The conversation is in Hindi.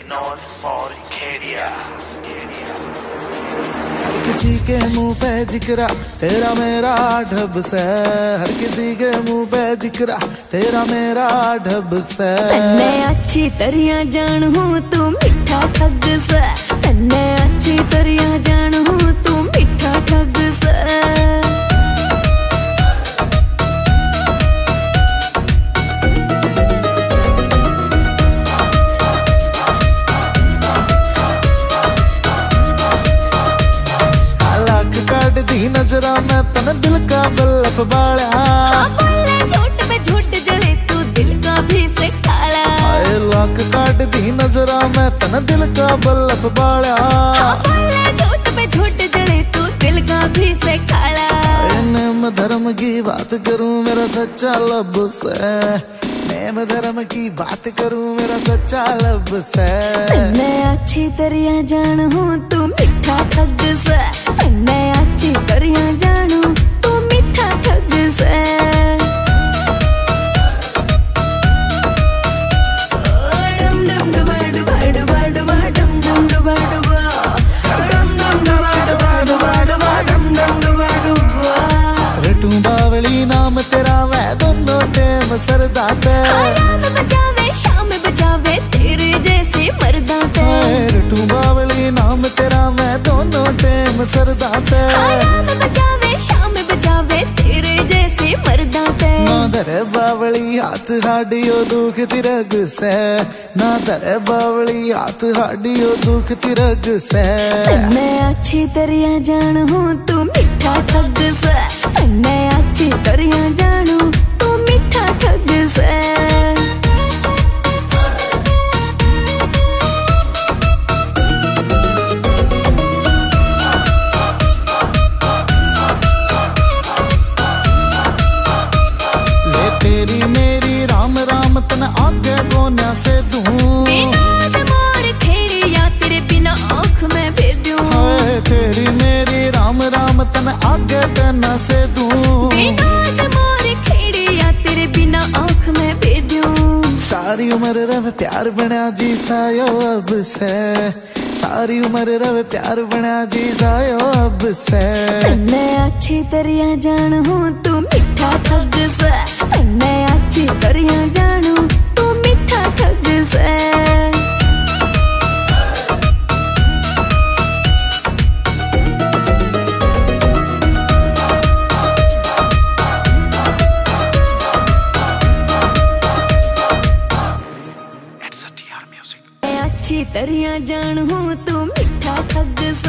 विनोद और खेड़िया। हर किसी के मुंह पे जिक्रा तेरा मेरा ढब से, हर किसी के मुंह पे जिक्रा तेरा मेरा ढब से। तन्ने अच्छी तरह जानू तू मिठा ठग से, तन्ने अच्छी तरह जानू तू मिठा ठग से। दी नजरा मैं तन दिल का बल्लभ बाड़ा, झूठ पे झूठ जले तू दिल का भी से काला। लाख काट दी नजरा मैं तन दिल का बल्लभ बाड़ा, झूठ पे झूठ जले तू दिल का भी से काला। नेम धर्म की बात करूं मेरा सच्चा लब से, नेम धर्म की बात करूं मेरा सच्चा लब से। तन्ने अच्छी तरह जानू तू मिठा ठग से, तन्ने अच्छी तरह जानू तू मिठा ठग से। रटू बावली नाम तेरा मैं दोनों टेम सरदा ते, रात बजावे शाम बजावे तेरे जैसे मर्दा ते। रटू बावली नाम तेरा मैं दोनों टेम सरदा ते, रात बजावे शाम बजावे तेरे जैसे मर्दा ते। ना धरे बावली हाथ हाडियो दुख तिरग से, ना धरे बावली हाथ हाडियो दुख तिरग से। तन्ने अच्छी तरह जानू तू मिठा ठग से, तन्ने अच्छी तरह जानू तू मिठा ठग से। तेरी मेरी राम राम तन आगे कोन्या से दूं, विनोद मोर खेड़िया तेरे बिना आँख में भेदूं। तेरी मेरी राम राम तन आगे तना से दूं, विनोद मोर खेड़िया तेरे बिना आँख में भेदूं। सारी उम्र रव प्यार बना जी सायो अब से, सारी उम्र रव प्यार बना जी सायो अब से। तन्ने अच्छी तरह जानू तू मिठा ठग से, तन्ने अच्छी तरह जानू तू मिठा ठग से। अच्छी तरह जानू तू मिठा ठग से।